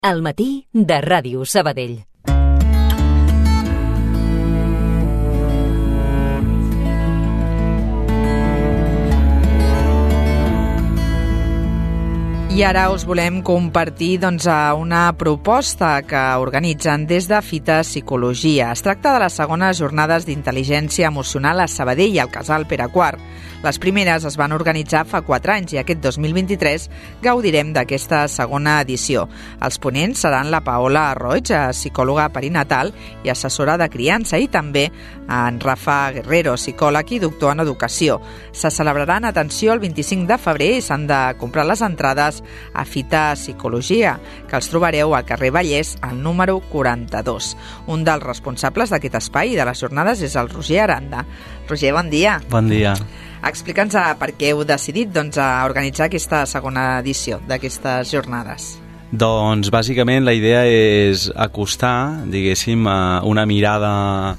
Al matí de Ràdio Sabadell. I ara us volem compartir una proposta que organitzen des de Fita Psicologia. Es tracta de les segones jornades d'intel·ligència emocional a Sabadell i al Casal Pere IV. Les primeres es van organitzar fa 4 anys i aquest 2023 gaudirem d'aquesta segona edició. Els ponents seran la Paola Roig, psicòloga perinatal i assessora de criança, i també en Rafa Guerrero, psicòleg i doctor en educació. Se celebraran, atenció, el 25 de febrer i s'han de comprar les entrades a Fita Psicologia, que els trobareu al carrer Vallès, al número 42. Un dels responsables d'aquest espai i de les jornades és el Roger Aranda. Roger, bon dia. Bon dia. Explica'ns per què heu decidit organitzar aquesta segona edició d'aquestes jornades. Doncs bàsicament la idea és acostar, diguéssim, una mirada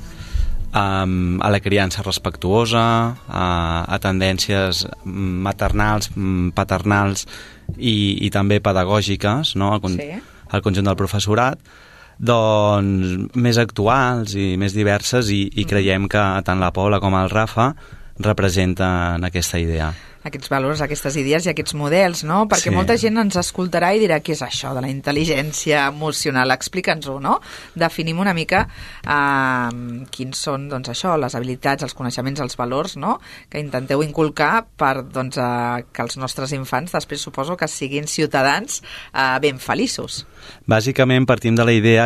a la criança respectuosa, a tendències maternals, paternals i també pedagògiques, no? Al conjunt del professorat, doncs més actuals i més diverses, i creiem que tant la Paula com el Rafa representen aquesta idea. Aquests valors, aquestes idees i aquests models, no? Perquè molta gent ens escoltarà i dirà què és això de la intel·ligència emocional. Explica'ns-ho, no? Definim una mica quins són, les habilitats, els coneixements, els valors, no? Que intenteu inculcar per que els nostres infants després suposo que siguin ciutadans ben feliços. Bàsicament partim de la idea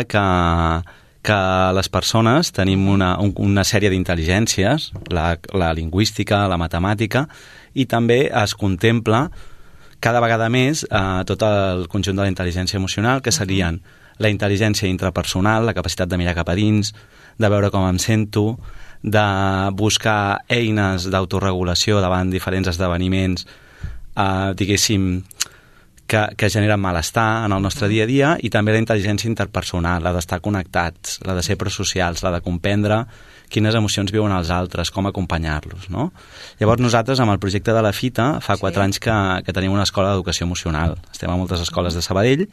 que les persones tenim una sèrie d'intel·ligències, la lingüística, la matemàtica, i també es contempla cada vegada més tot el conjunt de la intel·ligència emocional, que serien la intel·ligència intrapersonal, la capacitat de mirar cap a dins, de veure com em sento, de buscar eines d'autoregulació davant diferents esdeveniments, diguéssim, que generen malestar en el nostre dia a dia, i també la intel·ligència interpersonal, la d'estar connectats, la de ser prosocials, la de comprendre quines emocions viuen els altres, com acompanyar-los, no? Llavors nosaltres, amb el projecte de la Fita, fa 4 anys que tenim una escola d'educació emocional. Estem a moltes escoles de Sabadell,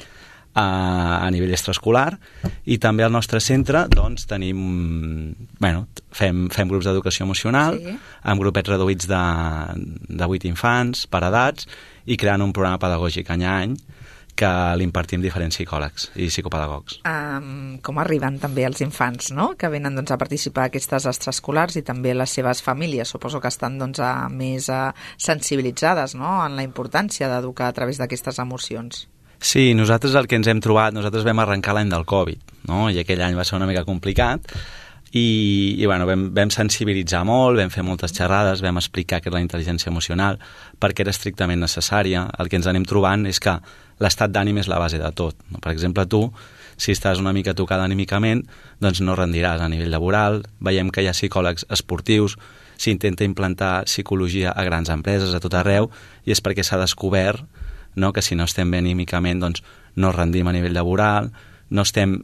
a nivell extraescolar, i també al nostre centre tenim, fem grups d'educació emocional, amb grupets reduïts de 8 infants per edats, i creant un programa pedagògic any a any que l'impartim diferents psicòlegs i psicopedagogs. Com arriben també els infants, no?, que venen a participar a aquestes extraescolars, i també les seves famílies, suposo que estan més sensibilitzades, no?, en la importància d'educar a través d'aquestes emocions. Sí, nosaltres el que ens hem trobat, nosaltres vam arrencar l'any del Covid, no?, i aquell any va ser una mica complicat, i vam sensibilitzar molt, vam fer moltes xerrades, vam explicar que la intel·ligència emocional, perquè era estrictament necessària. El que ens anem trobant és que l'estat d'ànim és la base de tot. Per exemple, tu, si estàs una mica tocada anímicament, doncs no rendiràs a nivell laboral. Veiem que hi ha psicòlegs esportius, s'intenta implantar psicologia a grans empreses a tot arreu, i és perquè s'ha descobert, no?, que si no estem bé anímicament, doncs no rendim a nivell laboral, no estem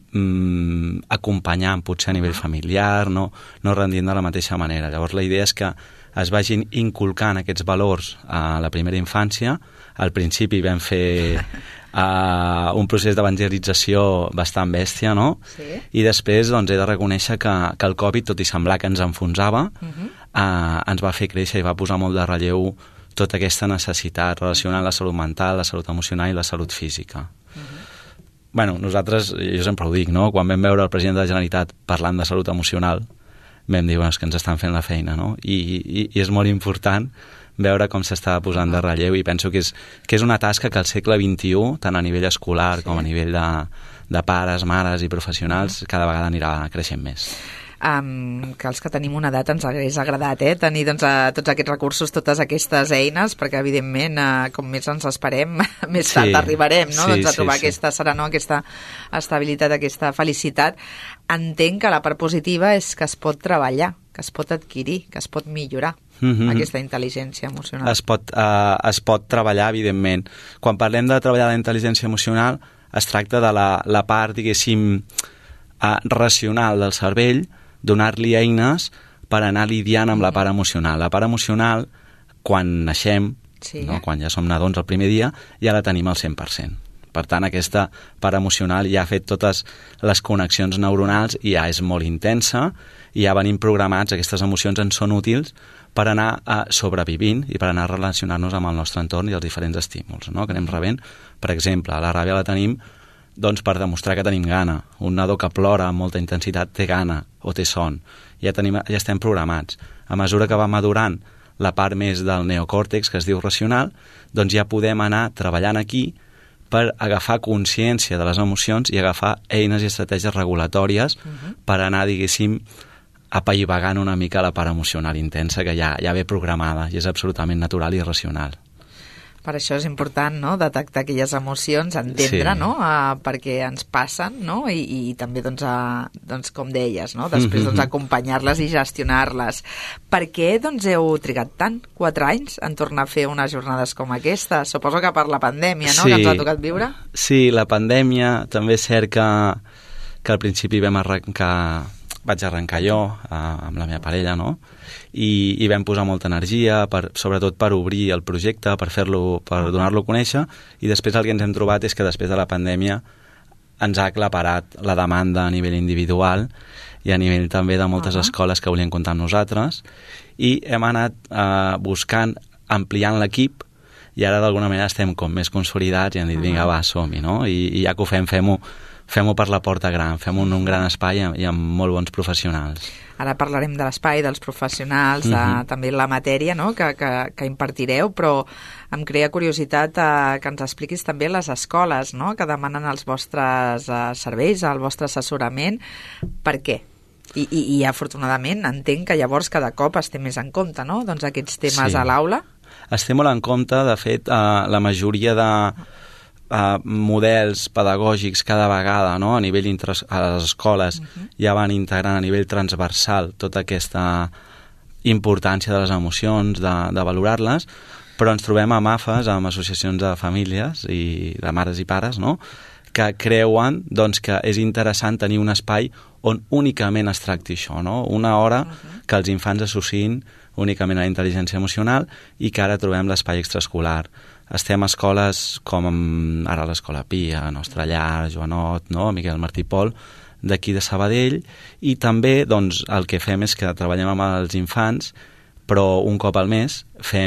acompanyant potser a nivell familiar, no rendint de la mateixa manera. Llavors la idea és que es vagin inculcant aquests valors a la primera infància. Al principi vam fer un procés d'evangelització bastant bèstia, no? Sí. I després he de reconèixer que el Covid, tot i semblar que ens enfonsava, ens va fer créixer i va posar molt de relleu tota aquesta necessitat relacionant la salut mental, la salut emocional i la salut física. Nosaltres, jo sempre ho dic, no?, quan vam veure el president de la Generalitat parlant de salut emocional, vam dir, és que ens estan fent la feina, no? I és molt important veure com s'està posant de relleu, i penso que és una tasca que al segle XXI, tant a nivell escolar com a nivell de pares, mares i professionals, cada vegada anirà creixent més. Que els que tenim una edat ens hagués agradat tenir tots aquests recursos, totes aquestes eines, perquè evidentment com més ens esperem, més tard arribarem, no? A trobar aquesta serenor, aquesta estabilitat, aquesta felicitat. Entenc que la part positiva és que es pot treballar, que es pot adquirir, que es pot millorar aquesta intel·ligència emocional. Es pot treballar, evidentment. Quan parlem de treballar la intel·ligència emocional, es tracta de la part, diguéssim, racional del cervell, donar-li eines per anar lidiant amb la part emocional. La part emocional, quan naixem, quan ja som nadons el primer dia, ja la tenim al 100%. Per tant, aquesta part emocional ja ha fet totes les connexions neuronals i ja és molt intensa i ja venim programats, aquestes emocions ens són útils per anar sobrevivint i per anar a relacionar-nos amb el nostre entorn i els diferents estímuls, no?, que anem rebent. Per exemple, la ràbia la tenim doncs, per demostrar que tenim gana. Un nadó que plora amb molta intensitat té gana o té son. Ja estem programats. A mesura que va madurant la part més del neocòrtex, que es diu racional, doncs ja podem anar treballant aquí per agafar consciència de les emocions i agafar eines i estratègies regulatòries per anar, diguéssim, apaivagant una mica la part emocional intensa que ja ve programada i és absolutament natural i racional. Per això és important, no?, detectar aquelles emocions, entendre, Sí. no?, per què ens passen, no?, i també, doncs, com deies, no?, després doncs, acompanyar-les i gestionar-les. Per què doncs, heu trigat tant, 4 anys, en tornar a fer unes jornades com aquesta? Suposo que per la pandèmia, no?, Sí. que ens ha tocat viure? Sí, la pandèmia, també és cert que al principi vaig arrencar jo amb la meva parella, no?, i vam posar molta energia, sobretot per obrir el projecte, per donar-lo a conèixer, i després el que ens hem trobat és que després de la pandèmia ens ha aclaparat la demanda a nivell individual i a nivell també de moltes escoles que volien comptar amb nosaltres, i hem anat buscant, ampliant l'equip, i ara d'alguna manera estem com més consolidats i hem dit, vinga, va, som-hi, no? I ja que ho fem-ho per la porta gran, fem-ho en un gran espai i amb molt bons professionals. Ara parlarem de l'espai, dels professionals, també la matèria, no?, que impartireu, però em crea curiositat que ens expliquis també les escoles, no?, que demanen els vostres serveis, el vostre assessorament. Per què? I afortunadament entenc que llavors cada cop es té més en compte, no?, doncs aquests temes a l'aula. Es té molt en compte, de fet, la majoria de models pedagògics cada vegada, no?, a nivell a les escoles ja van integrant a nivell transversal tota aquesta importància de les emocions, de valorar-les, però ens trobem amb AFAs, amb associacions de famílies i de mares i pares, no?, que creuen doncs, que és interessant tenir un espai on únicament es tracti això, no?, una hora que els infants associïn únicament a la intel·ligència emocional i que ara trobem l'espai extraescolar. Estem a escoles com ara l'Escola Pia, Nostra Llar, Joanot, no?, Miquel Martí Pol, d'aquí de Sabadell, i també doncs, el que fem és que treballem amb els infants, però un cop al mes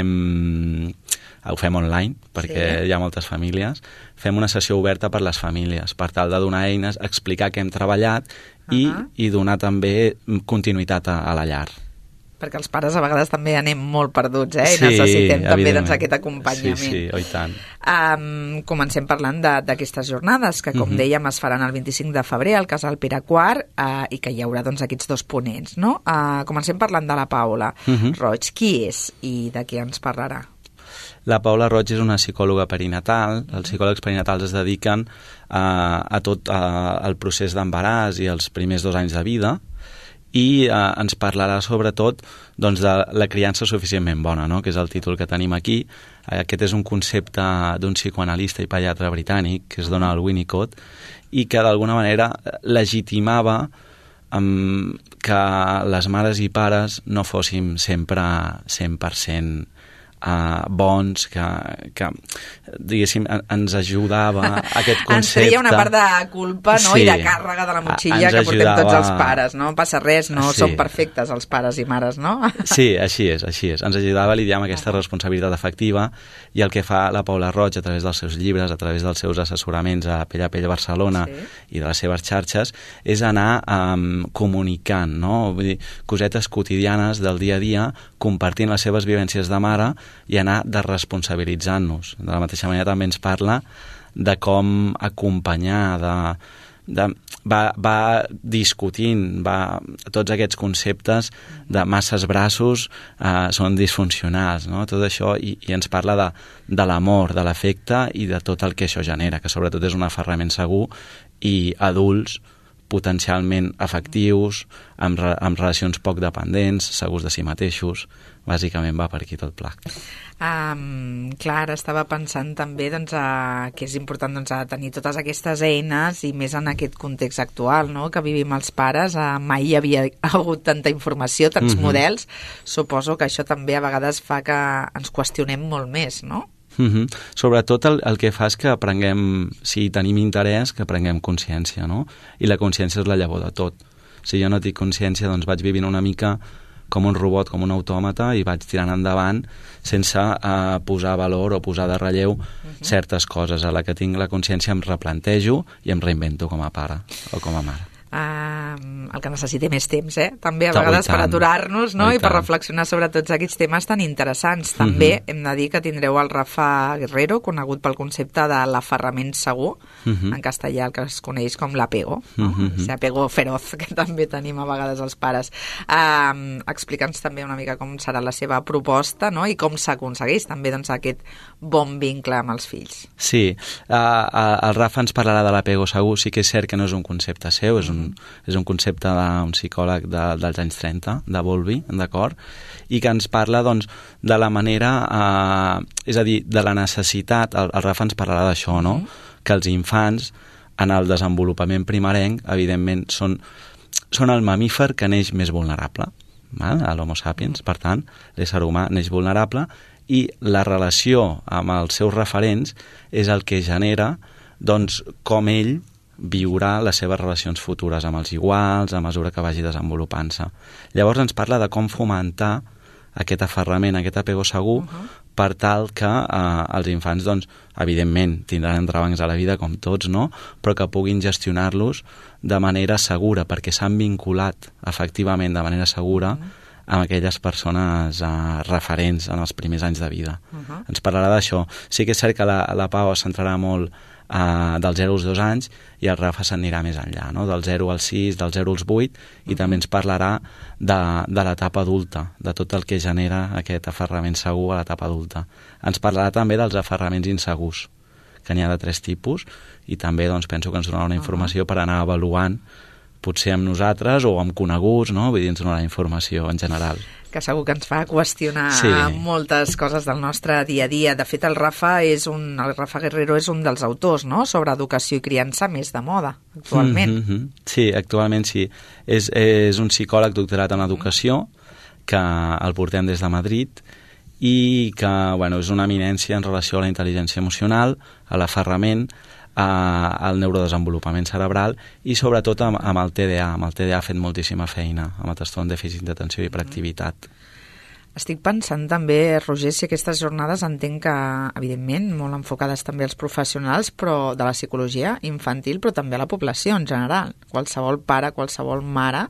ho fem online, perquè hi ha moltes famílies, fem una sessió oberta per les famílies, per tal de donar eines, explicar què hem treballat i donar també continuïtat a la llar. Perquè els pares a vegades també anem molt perduts, i necessitem també doncs, aquest acompanyament. Sí, i tant. Comencem parlant d'aquestes jornades, que com dèiem es faran el 25 de febrer al Casal Pere IV i que hi haurà doncs, aquests 2 ponents, no? Comencem parlant de la Paula Roig. Qui és i de què ens parlarà? La Paula Roig és una psicòloga perinatal. Els psicòlegs perinatals es dediquen a tot el procés d'embaràs i els primers 2 anys de vida, i ens parlarà sobretot doncs, de la criança suficientment bona, no?, que és el títol que tenim aquí. Aquest és un concepte d'un psicoanalista i pediatre britànic que es dona al Winnicott i que d'alguna manera legitimava que les mares i pares no fóssim sempre 100% bons, que diguéssim ens ajudava aquest concepte. Ens treia una part de culpa, no?, i de càrrega de la motxilla que portem tots els pares, no? Passa res, no som perfectes els pares i mares, no? Sí, així és. Ens ajudava a lidiar amb aquesta responsabilitat afectiva, i el que fa la Paula Roig a través dels seus llibres, a través dels seus assessoraments a Pell Barcelona i de les seves xarxes, és anar comunicant, no? Vull dir, cosetes quotidianes del dia a dia, compartint les seves vivències de mare i anar desresponsabilitzant-nos. De la mateixa manera també ens parla de com acompanyar, va discutint tots aquests conceptes de masses braços són disfuncionals, no? Tot això, i ens parla de l'amor, de l'afecte i de tot el que això genera, que sobretot és un aferrament segur, i adults potencialment afectius, amb relacions poc dependents, segurs de si mateixos. Bàsicament va per aquí tot pla. Clar, estava pensant també doncs, que és important doncs, tenir totes aquestes eines, i més en aquest context actual, no?, que vivim els pares. Mai hi havia hagut tanta informació, tants models. Suposo que això també a vegades fa que ens qüestionem molt més, no? Sobretot el que fa és que aprenguem, si tenim interès, que prenguem consciència, no? I la consciència és la llavor de tot. Si jo no tinc consciència, doncs vaig vivint una mica com un robot, com un autòmata, i vaig tirant endavant sense posar valor o posar de relleu certes coses. A la que tinc la consciència em replantejo i em reinvento com a pare o com a mare. El que necessiti més temps, també a vegades per aturar-nos, no? I per reflexionar sobre tots aquests temes tan interessants. També hem de dir que tindreu el Rafa Guerrero, conegut pel concepte de l'aferrament segur, en castellà el que es coneix com l'apego, apego feroz, que també tenim a vegades els pares. Explica'ns també una mica com serà la seva proposta, no? I com s'aconsegueix també aquest bon vincle amb els fills. Sí, el Rafa ens parlarà de l'apego segur. Sí que és cert que no és un concepte seu, és un concepte d'un psicòleg dels anys 30, de Bowlby, d'acord? I que ens parla, doncs, de la manera, és a dir, de la necessitat, el Rafa ens parlarà d'això, no? Que els infants, en el desenvolupament primerenc, evidentment, són el mamífer que neix més vulnerable, a l'Homo sapiens, per tant, l'ésser humà neix vulnerable, i la relació amb els seus referents és el que genera, doncs, com ell viurà les seves relacions futures amb els iguals a mesura que vagi desenvolupant-se. Llavors ens parla de com fomentar aquest aferrament, aquest apego segur, per tal que els infants, doncs, evidentment, tindran entrebancs a la vida com tots, no? Però que puguin gestionar-los de manera segura, perquè s'han vinculat efectivament de manera segura amb aquelles persones referents en els primers anys de vida. Ens parlarà d'això. Sí que és cert que la Pau es centrarà molt dels 0 als 2 anys i el Rafa s'anirà més enllà, no? Del 0 als 6, del 0 als 8, i també ens parlarà de l'etapa adulta, de tot el que genera aquest aferrament segur a l'etapa adulta. Ens parlarà també dels aferraments insegurs, que n'hi ha de 3 tipus, i també doncs, penso que ens donarà una informació per anar avaluant, potser amb nosaltres o amb coneguts, no? Vull dir, ens donarà informació en general. Que segur que ens fa qüestionar moltes coses del nostre dia a dia. De fet, el Rafa Guerrero és un dels autors, no?, sobre educació i criança més de moda, actualment. Sí, actualment sí. És un psicòleg doctorat en educació, que el portem des de Madrid, i que és una eminència en relació a la intel·ligència emocional, a l'aferrament, al neurodesenvolupament cerebral i sobretot amb el TDA. Amb el TDA ha fet moltíssima feina, amb el trastorn dèficit d'atenció i hiperactivitat. Estic pensant també, Roger, si aquestes jornades entenc que, evidentment, molt enfocades també als professionals però de la psicologia infantil, però també a la població en general. Qualsevol pare, qualsevol mare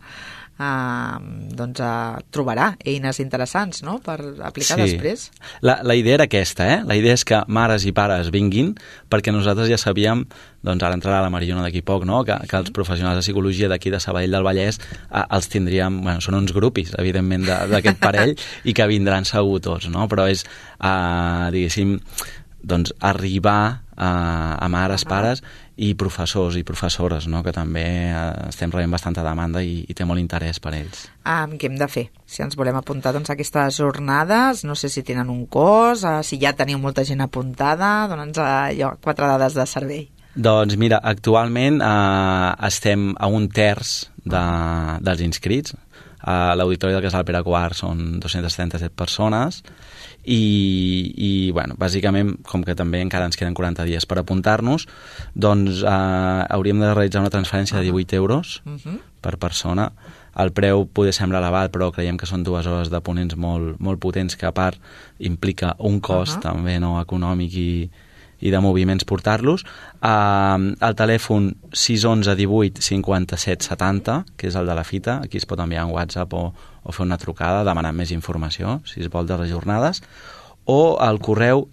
trobarà eines interessants, no?, per aplicar després. La idea era aquesta, La idea és que mares i pares vinguin, perquè nosaltres ja sabíem, doncs ara entrarà la Mariona d'aquí poc, no?, que els professionals de psicologia d'aquí de Sabadell del Vallès els tindríem, són uns grupis, evidentment, d'aquest parell, i que vindran segur tots, no?, però és, diguéssim, doncs arribar a mares, pares i professors i professores, no?, que també estem rebent bastanta demanda i té molt interès per ells. Què hem de fer? Si ens volem apuntar a aquestes jornades, no sé si tenen un cost, si ja teniu molta gent apuntada, dona'ns 4 dades de servei. Doncs mira, actualment estem a 1/3 dels inscrits. A l'Auditori del Casal Pere IV són 237 persones i bàsicament, com que també encara ens queden 40 dies per apuntar-nos, doncs hauríem de realitzar una transferència de 18 euros per persona. El preu poder sembla elevat, però creiem que són 2 hores de ponents molt, molt potents, que a part implica un cost també, no, econòmic i de moviments portar-los. El telèfon 611 18 57 70, que és el de la fita. Aquí es pot enviar un WhatsApp o fer una trucada demanant més informació, si es vol, de les jornades, o el correu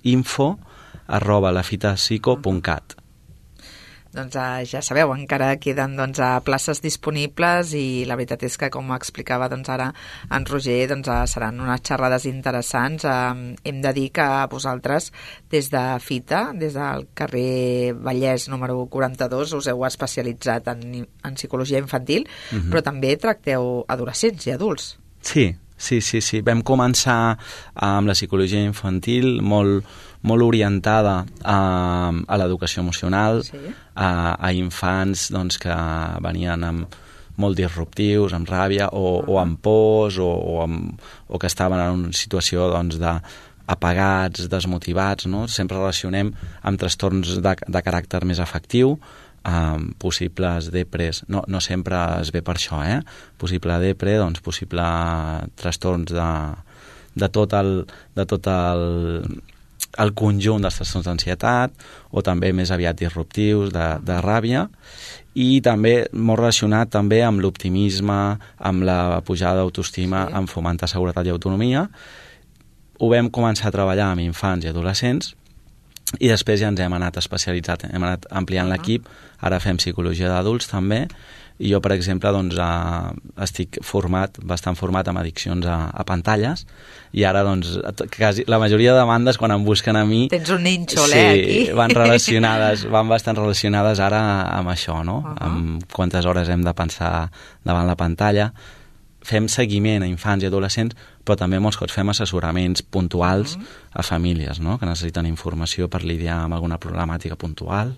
info@lafitapsico.cat. Doncs ja sabeu, encara queden places disponibles i la veritat és que, com explicava ara en Roger, seran unes xerrades interessants. Hem de dir que vosaltres, des de Fita, des del carrer Vallès número 42, us heu especialitzat en psicologia infantil, però també tracteu adolescents i adults. Sí. Vam començar amb la psicologia infantil molt orientada a l'educació emocional, a infants que venien amb molt disruptius, amb ràbia o amb pors o que estaven en una situació de apagats, desmotivats, no? Sempre relacionem amb trastorns de caràcter més afectiu, possibles depres, no sempre es ve per això, possible depre, doncs possible trastorns de tot el conjunt dels trastorns d'ansietat, o també més aviat disruptius, de ràbia, i també molt relacionat també amb l'optimisme, amb la pujada d'autoestima, amb fomentar seguretat i autonomia. Ho vam començar a treballar amb infants i adolescents, i després ja ens hem anat especialitzant, hem anat ampliant l'equip, ara fem psicologia d'adults també, i jo, per exemple, doncs, estic bastant format amb addiccions a pantalles, i ara, doncs, quasi la majoria de demandes, quan em busquen a mi... Tens un nínxol, aquí? Sí, van bastant relacionades ara amb això, no? Amb quantes hores hem de pensar davant la pantalla. Fem seguiment a infants i adolescents, però també molts cops fem assessoraments puntuals a famílies, no?, que necessiten informació per lidiar amb alguna problemàtica puntual.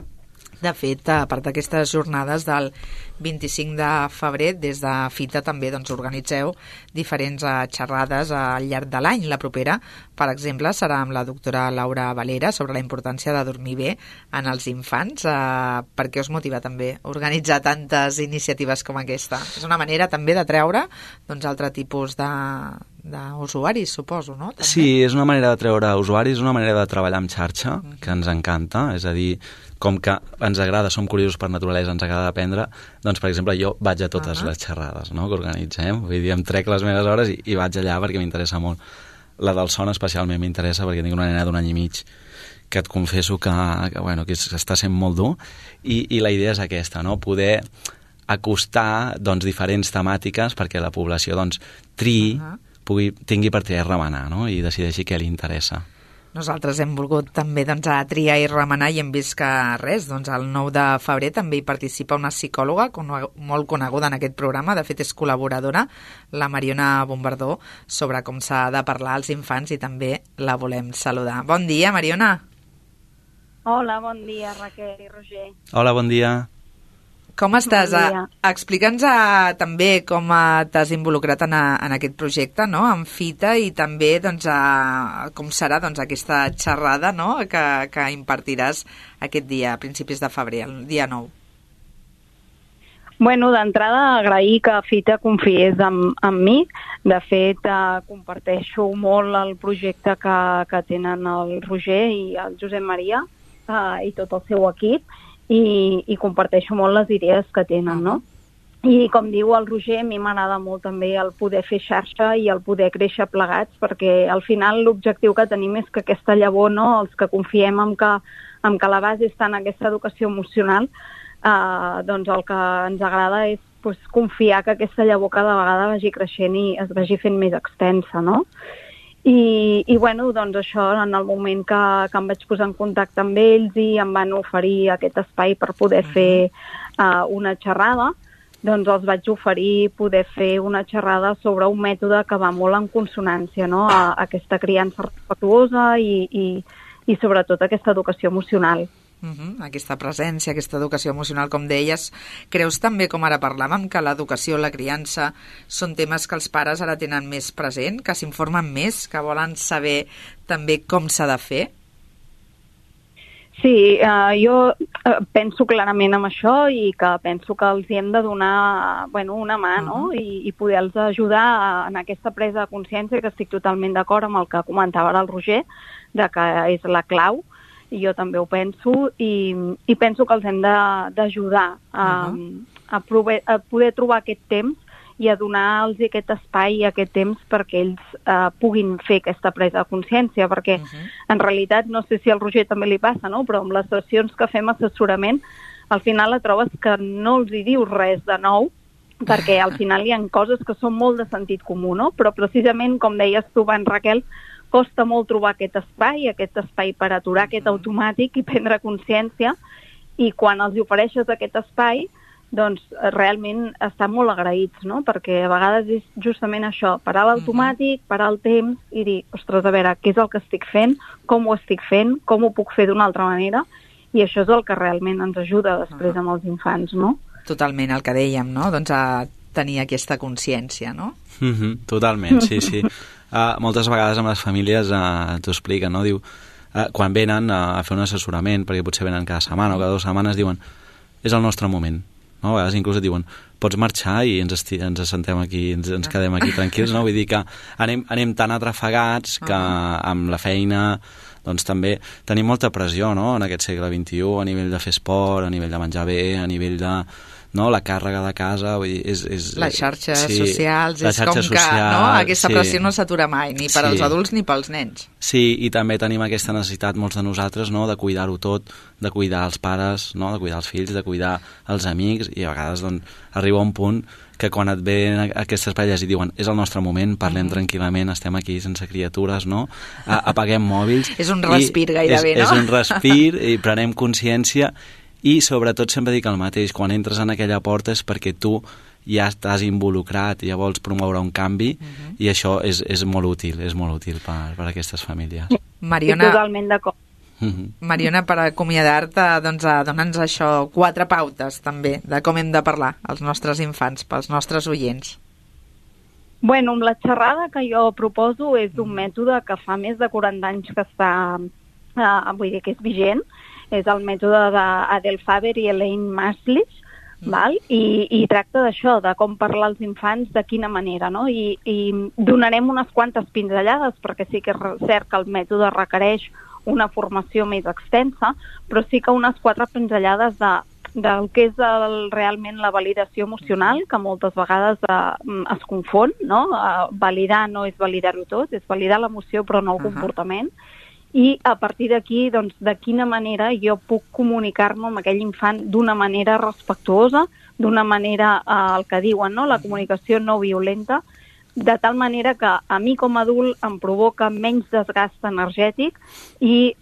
De fet, a part d'aquestes jornades del 25 de febrer, des de Fita també organitzeu diferents xerrades al llarg de l'any. La propera, per exemple, serà amb la doctora Laura Valera sobre la importància de dormir bé en els infants. Per què us motiva també organitzar tantes iniciatives com aquesta? És una manera també de treure altre tipus d'usuaris, suposo, no? També. Sí, és una manera de treure usuaris, una manera de treballar en xarxa, que ens encanta, és a dir, com que ens agrada, som curiosos per naturalesa, ens agrada aprendre, doncs, per exemple, jo vaig a totes les xerrades, no?, que organitzem, vull dir, em trec les meves hores i vaig allà perquè m'interessa molt. La del son especialment m'interessa perquè tinc una nena d'un any i mig que et confesso que està sent molt dur, i la idea és aquesta, no?, poder acostar diferents temàtiques perquè la població triï, tingui per triar i remenar, no?, i decideixi què li interessa. Nosaltres hem volgut també triar i remenar, i hem vist que el 9 de febrer també hi participa una psicòloga molt coneguda en aquest programa, de fet és col·laboradora, la Mariona Bombardó, sobre com s'ha de parlar als infants, i també la volem saludar. Bon dia, Mariona. Hola, bon dia, Raquel i Roger. Hola, bon dia. Com estàs? Bon explica'ns també com t'has involucrat en aquest projecte, no?, en Fita, i també com serà aquesta xerrada, no?, que impartiràs aquest dia, a principis de febrer, el dia 9. Bueno, d'entrada agrair que Fita confiés en mi. De fet, comparteixo molt el projecte que tenen el Roger i el Josep Maria i tot el seu equip, i comparteixo molt les idees que tenen, no? I com diu el Roger, a mi m'agrada molt també el poder fer xarxa i el poder créixer plegats, perquè al final l'objectiu que tenim és que aquesta llavor, no?, els que confiem en que la base està en aquesta educació emocional, doncs el que ens agrada és confiar que aquesta llavor cada vegada vagi creixent i es vagi fent més extensa, no? I bueno, doncs això, en el moment que em vaig posar en contacte amb ells i em van oferir aquest espai per poder fer una xerrada, doncs els vaig oferir poder fer una xerrada sobre un mètode que va molt en consonància, no?, a aquesta criança respectuosa i sobretot aquesta educació emocional. Aquesta presència, aquesta educació emocional, com deies. Creus també, com ara parlàvem, que l'educació, la criança són temes que els pares ara tenen més present, que s'informen més, que volen saber també com s'ha de fer? Sí, jo penso clarament en això, i que penso que els hem de donar una mà, no?, i poder-los ajudar en aquesta presa de consciència, que estic totalment d'acord amb el que comentava el Roger, de que és la clau. I jo també ho penso, i penso que els hem d'ajudar a poder trobar aquest temps i a donar-los aquest espai i aquest temps perquè ells puguin fer aquesta presa de consciència, perquè en realitat, no sé si al Roger també li passa, no?, però amb les sessions que fem assessorament, al final et trobes que no els hi dius res de nou, perquè al final hi ha coses que són molt de sentit comú, no?, però precisament, com deies tu abans, Raquel, costa molt trobar aquest espai per aturar aquest automàtic i prendre consciència, i quan els ofereixes aquest espai, doncs realment estan molt agraïts, no?, perquè a vegades és justament això, parar l'automàtic, parar el temps i dir, ostres, a veure, què és el que estic fent, com ho estic fent, com ho puc fer d'una altra manera, i això és el que realment ens ajuda després amb els infants, no? Totalment el que dèiem, no?, doncs a tenir aquesta consciència, no? Totalment, sí. moltes vegades amb les famílies t'ho expliquen, no? Diu, quan venen a fer un assessorament, perquè potser venen cada setmana o cada 2 setmanes, diuen, és el nostre moment. No? A vegades inclús et diuen, pots marxar i ens assentem aquí, ens quedem aquí tranquils, no? Vull dir que anem tan atrafegats que amb la feina doncs també tenim molta pressió, no? En aquest segle XXI, a nivell de fer esport, a nivell de menjar bé, a nivell de la càrrega de casa, vull dir, les xarxes socials, és com que aquesta pressió no s'atura mai, ni per als adults ni pels nens. Sí, i també tenim aquesta necessitat, molts de nosaltres, no?, de cuidar-ho tot, de cuidar els pares, no?, de cuidar els fills, de cuidar els amics, i a vegades doncs, arriba un punt que quan et ven aquestes parelles i diuen és el nostre moment, parlem tranquil·lament, estem aquí sense criatures, no? Apaguem mòbils. És un respir gairebé, no? És un respir i prenem consciència. I sobretot sempre dic el mateix, quan entres en aquella porta és perquè tu ja estàs involucrat, ja vols promoure un canvi, i això és molt útil per a aquestes famílies. Mariona, totalment d'acord. Mariona, per acomiadar-te, doncs, dona'ns això 4 pautes també de com hem de parlar als nostres infants, pels nostres oients. Bueno, la xerrada que jo proposo és un mètode que fa més de 40 anys que està, vull dir que és vigent. És el mètode d'Adel Faber i Elaine Maslich, val? I tracta d'això, de com parlar als infants, de quina manera, no? I donarem unes quantes pinzellades, perquè sí que és cert que el mètode requereix una formació més extensa, però sí que unes 4 pinzellades del que és realment la validació emocional, que moltes vegades es confon, no? Validar no és validar-ho tot, és validar l'emoció però no el comportament. I a partir d'aquí, doncs, de quina manera jo puc comunicar-me amb aquell infant d'una manera respectuosa, d'una manera, el que diuen, no? La comunicació no violenta, de tal manera que a mi com a adult em provoca menys desgast energètic i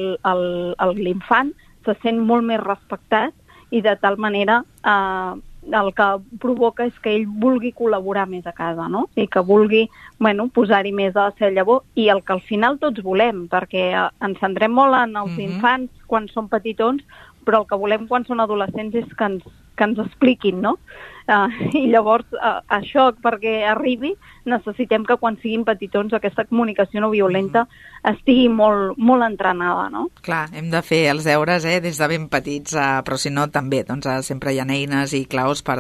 l'infant se sent molt més respectat i de tal manera el que provoca és que ell vulgui col·laborar més a casa, no? I que vulgui, posar-hi més a la seva llavor, i el que al final tots volem, perquè ens centrem molt en els infants quan són petitons, però el que volem quan són adolescents és que ens expliquin, no? I llavors, això, perquè arribi, necessitem que quan siguin petitons aquesta comunicació no violenta estigui molt, molt entrenada, no? Clar, hem de fer els deures des de ben petits, però si no també sempre hi ha eines i claus per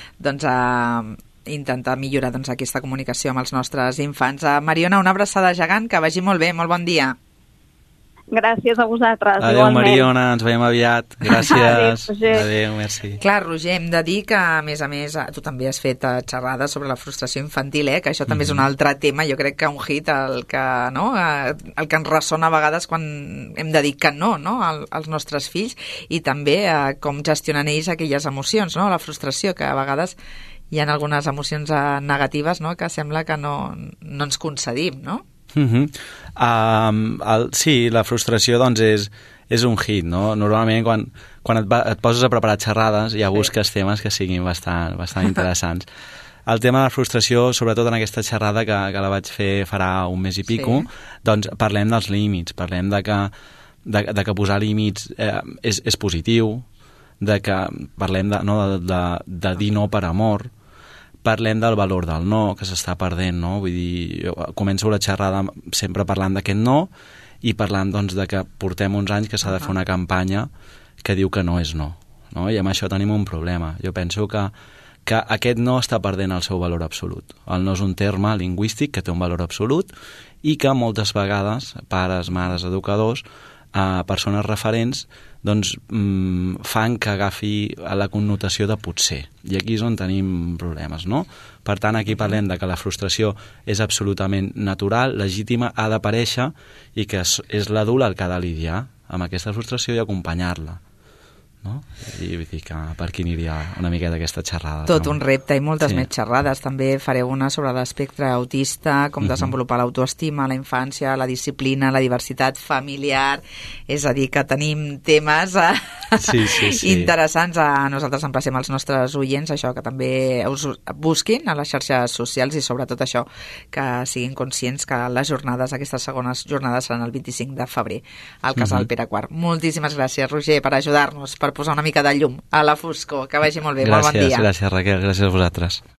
intentar millorar aquesta comunicació amb els nostres infants. Mariona, una abraçada gegant, que vagi molt bé, molt bon dia. Gràcies a vosaltres. Adéu, igualment. Mariona, ens veiem aviat. Gràcies. Adéu, merci. Clar, Roger, hem de dir que, a més, tu també has fet xerrades sobre la frustració infantil, que això també és un altre tema, jo crec que un hit, el que ens ressona a vegades quan hem de dir que no als nostres fills, i també com gestionen ells aquelles emocions, no? La frustració, que a vegades hi ha algunes emocions negatives, no? Que sembla que no ens concedim, no? Sí, la frustració doncs és un hit, no? Normalment quan et poses a preparar xerrades ja busques temes que siguin bastant interessants. El tema de la frustració, sobretot en aquesta xerrada que la vaig fer farà un mes i pico, doncs parlem dels límits, parlem de que posar límits és positiu, de que parlem de dir no per amor, parlem del valor del no, que s'està perdent, no? Vull dir, jo començo la xerrada sempre parlant d'aquest no i parlant, doncs, de que portem uns anys que s'ha de fer una campanya que diu que no és no, no? I amb això tenim un problema. Jo penso que aquest no està perdent el seu valor absolut. El no és un terme lingüístic que té un valor absolut i que moltes vegades pares, mares, educadors, persones referents, doncs fan que agafi la connotació de potser. I aquí és on tenim problemes, no? Per tant, aquí parlem de que la frustració és absolutament natural, legítima, ha d'aparèixer i que és l'adult el que ha de lidiar amb aquesta frustració i acompanyar-la, no? I vull dir que per aquí aniria una miqueta aquesta xerrada. Tot un repte i moltes més xerrades. També fareu una sobre l'espectre autista, com desenvolupar l'autoestima a la infància, la disciplina, la diversitat familiar. És a dir, que tenim temes interessants. Nosaltres emplacem els nostres oients això, que també us busquin a les xarxes socials i sobretot això, que siguin conscients que les jornades, aquestes segones jornades, seran el 25 de febrer al Casal Pere IV. Moltíssimes gràcies, Roger, per ajudar-nos, per posar una mica de llum a la foscor. Que vagi molt bé. Molt bon dia. Gràcies, Raquel. Gràcies a vosaltres.